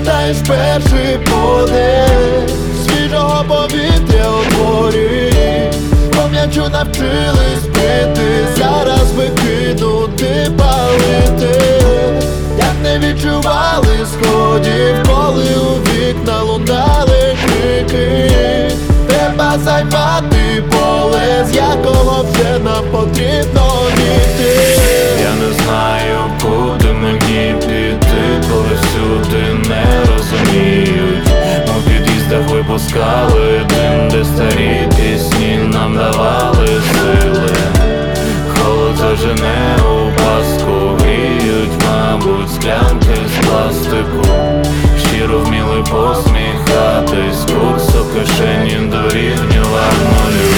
Пам'ятаєш перший подих свіжого повітря у дворі, пом'ячу навчились пити, зараз викинути, палити. Як не відчували сходів, коли у вікна лунали крики. Треба займати поле, з якого вже нам потрібно дійти. Я не знаю, куди мені піти, коли всюди не розуміють. У під'їздах випускали дим, де старі пісні нам давали сили. Холод зажене у паску, гріють, мабуть, склянки з пластику. Щиро вміли посміхатись, кукс у кишені дорівнював нулю.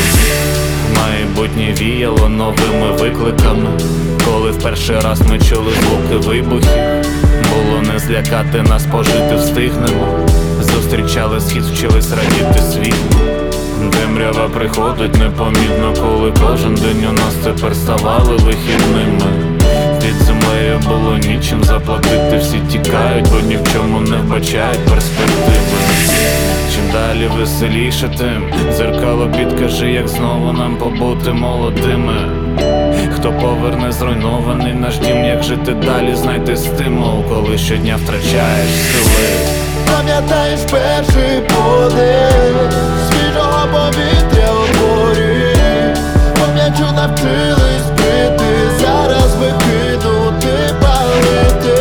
Майбутнє віяло новими викликами, коли в перший раз ми чули звуки вибухів. Було не злякати нас, пожити встигнемо. Зустрічали схід, вчились радіти світлу. Темрява приходить непомітно, коли кожен день у нас тепер ставали вихідними. Під землею було нічим заплатити, всі тікають, бо ні в чому не вбачають перспективи. Чим далі веселіше, тим дзеркало підкаже, як знову нам побути молодими. Хто поверне зруйнований наш дім, як жити далі, знайти стимул, коли щодня втрачаєш сили. Пам'ятаєш перший подих свіжого повітря у дворі, пом'ячу навчились пити, зараз викинути, палити.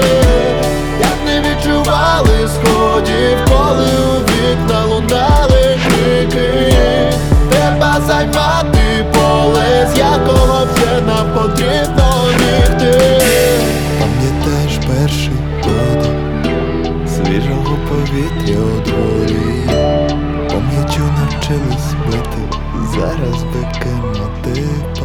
Як не відчували сходів, коли у вікна лунали крики. Треба займати поле, з якого вже нам потрібно бігти. Пам'ятаєш перший подих свіжого повітря у дворі, пом'ячу навчились бити, зараз викинути.